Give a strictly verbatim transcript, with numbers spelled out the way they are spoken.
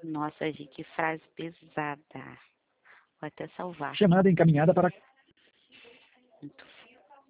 Nossa, gente, que frase pesada. Vou até salvar. Chamada encaminhada para... Muito